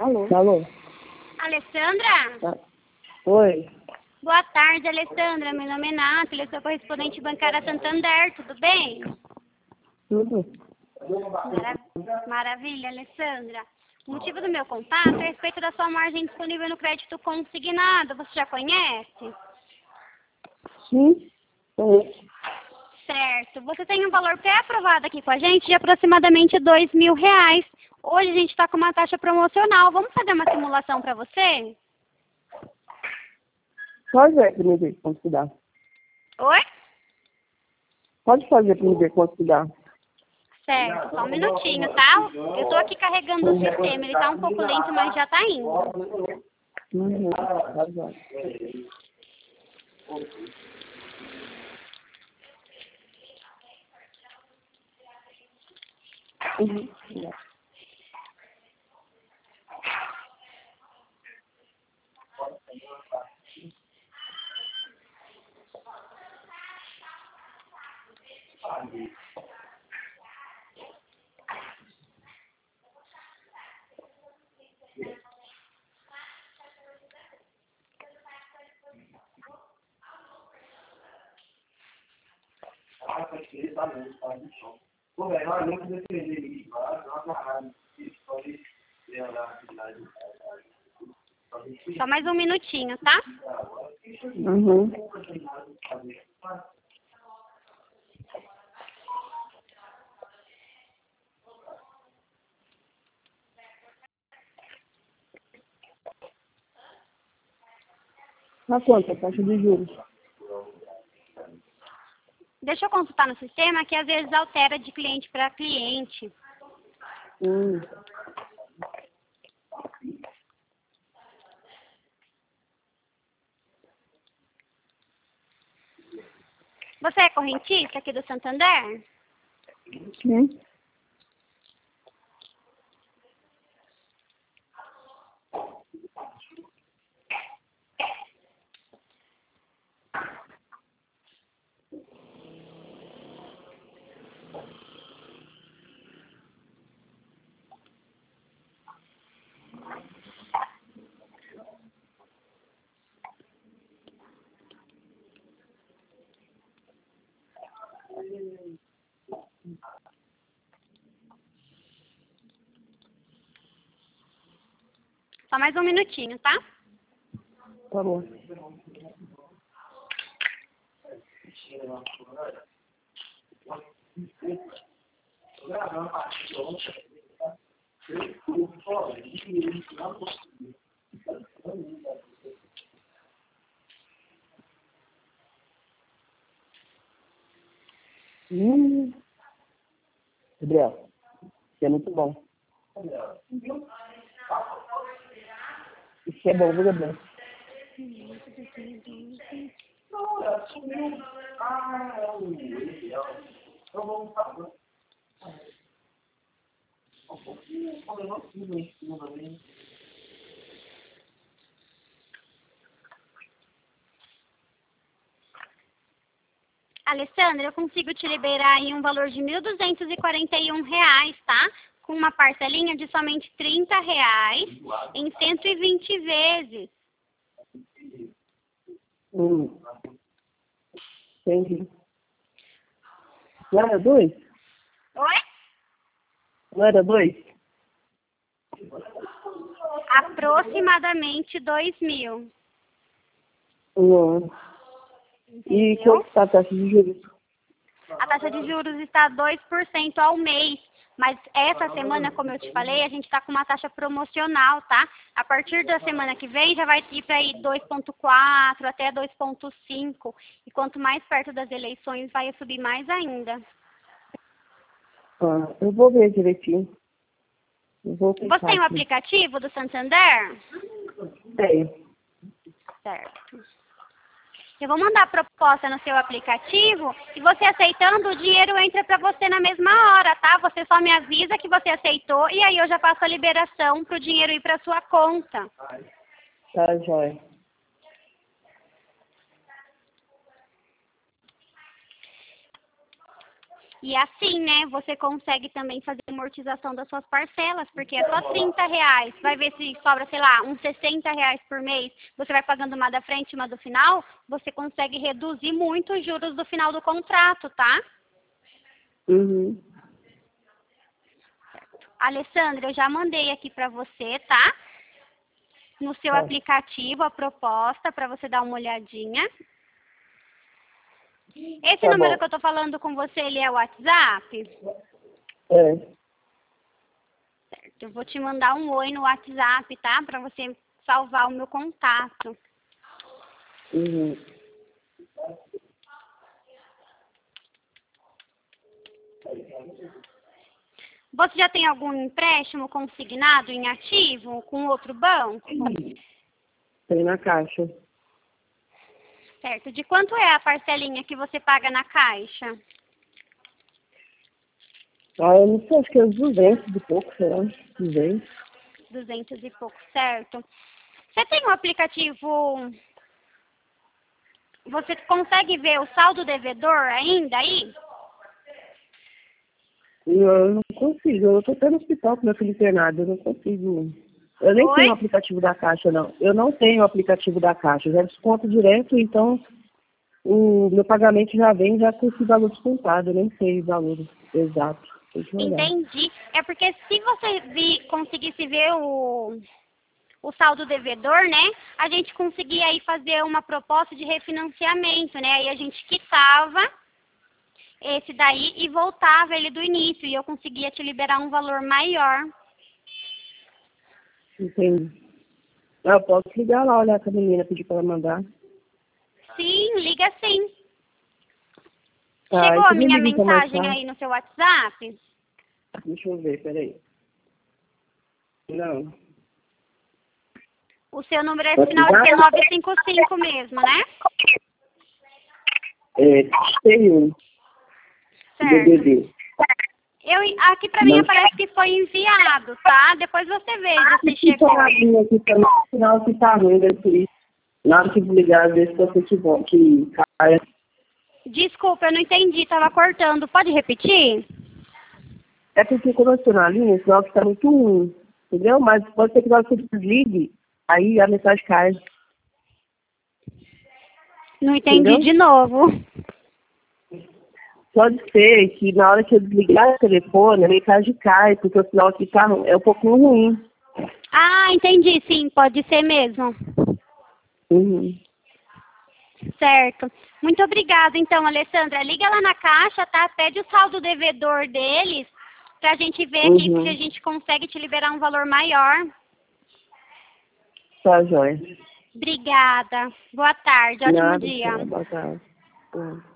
Alô? Alô? Alessandra? Tá. Oi. Boa tarde, Alessandra. Meu nome é Nathalie, eu sou correspondente bancária Santander, tudo bem? Tudo? Maravilha, Alessandra. O motivo do meu contato é a respeito da sua margem disponível no crédito consignado. Você já conhece? Sim. Conheço. Certo. Você tem um valor pré-aprovado aqui com a gente de aproximadamente R$ 2.000. Hoje a gente está com uma taxa promocional. Vamos fazer uma simulação para você? Pode ver para me ver quanto que dá. Oi? Pode fazer para me ver quanto que dá. Certo, só um minutinho, tá? Eu tô aqui carregando o sistema, ele tá um pouco lento, mas já tá indo. Uhum. Tá bom. Uhum. Só mais um minutinho, tá? Uhum. A quanto a taxa de juros? Deixa eu consultar no sistema, que às vezes altera de cliente para cliente. Hum. Você é correntista aqui do Santander? Sim. Só mais um minutinho, tá? Tá bom. Gabriel, isso é muito bom. Isso é bom, viu, Gabriel? Alessandra, eu consigo te liberar em um valor de R$ 1.241, tá? Com uma parcelinha de somente R$ 30 em 120 vezes. Entendi. Não era 2? Oi? Não era 2? Aproximadamente 2.000. Um ano. E Entendeu? quanto está a taxa de juros? A taxa de juros está 2% ao mês. Mas essa semana, como eu te falei, a gente está com uma taxa promocional, tá? A partir da semana que vem já vai ir para aí 2,4 até 2,5. E quanto mais perto das eleições, vai subir mais ainda. Ah, eu vou ver direitinho. Eu vou Você pensar tem o aqui. aplicativo do Santander? Tenho. Certo. Eu vou mandar a proposta no seu aplicativo e você aceitando, o dinheiro entra para você na mesma hora, tá? Você só me avisa que você aceitou e aí eu já faço a liberação para o dinheiro ir para sua conta. Tá, joia. E assim, né, você consegue também fazer a amortização das suas parcelas, porque é só R$ 30. Vai ver se sobra, sei lá, uns R$ 60 por mês. Você vai pagando uma da frente e uma do final, você consegue reduzir muito os juros do final do contrato, tá? Uhum. Alessandra, eu já mandei aqui para você, tá? No seu Tá. aplicativo, a proposta, para você dar uma olhadinha. Esse Tá número bom. que eu tô falando com você, ele é o WhatsApp? É. Certo, eu vou te mandar um oi no WhatsApp, tá? Para você salvar o meu contato. Uhum. Você já tem algum empréstimo consignado em ativo com outro banco? Tem na Caixa. Certo. De quanto é a parcelinha que você paga na Caixa? Ah, eu não sei, acho que é uns 200 e pouco, será? 200. 200 e pouco, certo. Você tem um aplicativo... Você consegue ver o saldo devedor ainda aí? Eu não consigo, eu tô até no hospital com meu filho internado, eu não consigo. Eu nem Oi? tenho o aplicativo da Caixa, não. Eu não tenho o aplicativo da Caixa, eu já desconto direto, então o meu pagamento já vem já com esse valor descontado, eu nem sei o valor exato. Tem que olhar. Entendi. É porque se você conseguisse ver o saldo devedor, né? A gente conseguia aí fazer uma proposta de refinanciamento, né? Aí a gente quitava esse daí e voltava ele do início. E eu conseguia te liberar um valor maior. Entendi. Eu posso ligar lá, olhar com a menina, pedir pra ela mandar. Sim, liga sim. Tá, Chegou e a você me minha liga então mais mensagem tarde? aí no seu WhatsApp? Deixa eu ver, peraí. Não. O seu número é final WhatsApp? de 955 mesmo, né? É, tem um. Certo. BBB. Aqui pra mim aparece que foi enviado, tá? Depois você veja se Aqui chegou. aqui também, no final que tá ruim, deve ser isso. Na hora que desligar, às vezes você que caia. Desculpa, eu não entendi, tava cortando. Pode repetir? É porque quando eu estou na linha, o sinal fica muito ruim, entendeu? Mas pode ser que você desligue, aí a mensagem cai, Não entendi entendeu? de novo. Pode ser que na hora que eu desligar o telefone, a mensagem cai, porque o sinal aqui tá, é um pouquinho ruim. Ah, entendi, sim, pode ser mesmo. Uhum. Certo. Muito obrigada, então, Alessandra. Liga lá na Caixa, tá? Pede o saldo devedor deles pra gente ver aqui se a gente consegue te liberar um valor maior. Tá, joia. Obrigada. Boa tarde, ótimo Nada, dia. boa tarde.